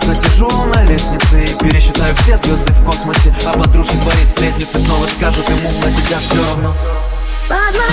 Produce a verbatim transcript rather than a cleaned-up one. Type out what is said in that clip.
тихо сижу на лестнице и пересчитаю все звезды в космосе, а подружки твои сплетницы снова скажут ему: на тебя все равно. Позвони